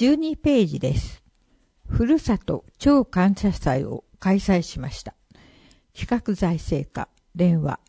12ページです。ふるさと超感謝祭を開催しました。企画財政課電話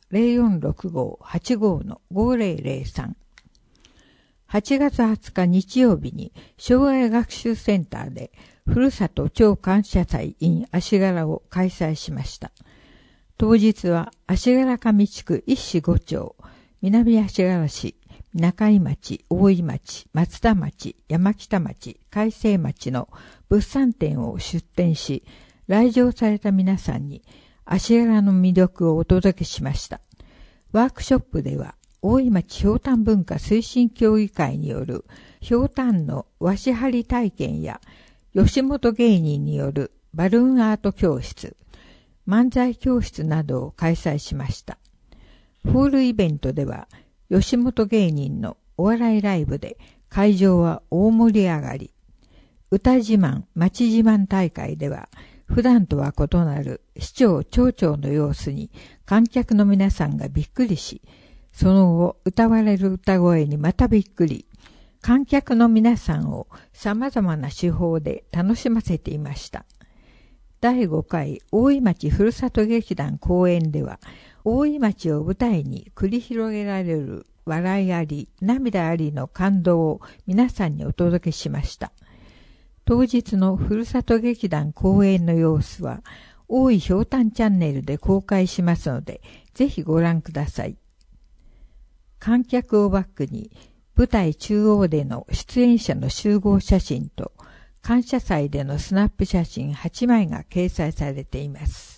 0465-85-5003 8月20日日曜日に障害学習センターでふるさと超感謝祭 in 足柄を開催しました。当日は足柄上地区一市5町、南足柄市、中井町、大井町、松田町、山北町、海西町の物産展を出展し、来場された皆さんに足柄の魅力をお届けしました。ワークショップでは、大井町ひょうたん文化推進協議会によるひょうたんの和紙貼り体験や、吉本芸人によるバルーンアート教室、漫才教室などを開催しました。ホールイベントでは、吉本芸人のお笑いライブで会場は大盛り上がり、歌自慢、町自慢大会では、普段とは異なる市長、町長の様子に観客の皆さんがびっくりし、その後歌われる歌声にまたびっくり、観客の皆さんを様々な手法で楽しませていました。第5回大井町ふるさと劇団公演では、大井町を舞台に繰り広げられる笑いあり、涙ありの感動を皆さんにお届けしました。当日のふるさと劇団公演の様子は、大井ひょうたんチャンネルで公開しますので、ぜひご覧ください。観客をバックに、舞台中央での出演者の集合写真と、感謝祭でのスナップ写真8枚が掲載されています。